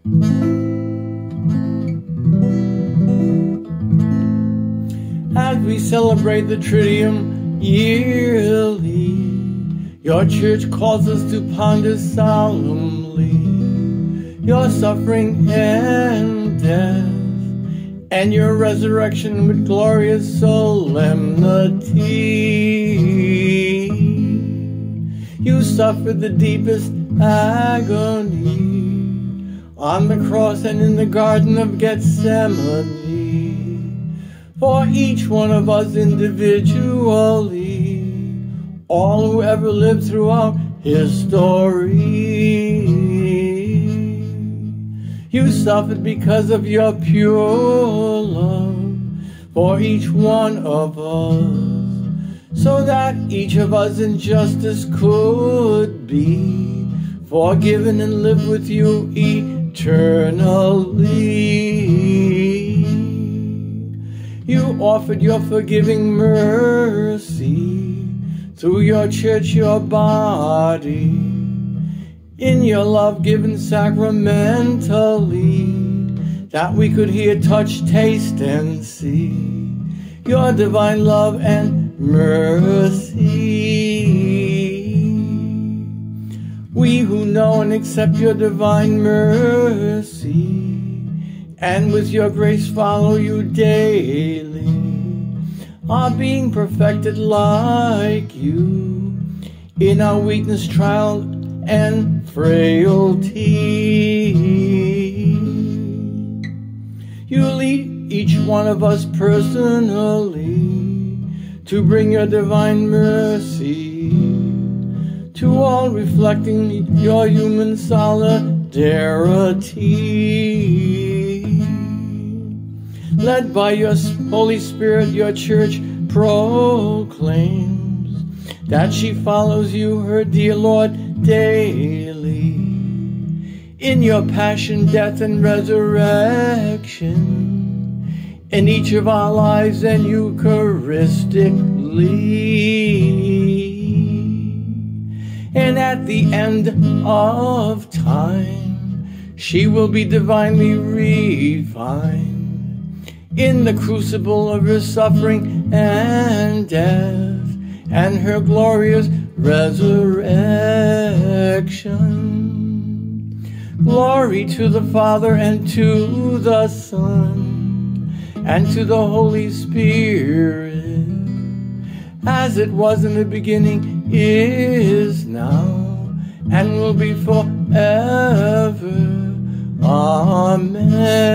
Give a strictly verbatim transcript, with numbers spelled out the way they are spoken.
As we celebrate the Triduum yearly, your church calls us to ponder solemnly your suffering and death, and your resurrection with glorious solemnity. You suffered the deepest agony on the cross and in the Garden of Gethsemane, for each one of us individually, all who ever lived throughout history. You suffered because of your pure love for each one of us, so that each of us in justice could be forgiven and live with you eternally. You offered your forgiving mercy through your church, your body, in your love given sacramentally, that we could hear, touch, taste, and see your divine love and mercy. We who know and accept your divine mercy, and with your grace follow you daily, are being perfected like you in our weakness, trial, and frailty. You lead each one of us personally to bring your divine mercy to all, reflecting your human solidarity. Led by your Holy Spirit, your church proclaims that she follows you, her dear Lord, daily in your passion, death, and resurrection, in each of our lives and Eucharistically. And at the end of time, she will be divinely refined in the crucible of her suffering and death, and her glorious resurrection. Glory to the Father, and to the Son, and to the Holy Spirit, as it was in the beginning, is now, and will be forever. Amen.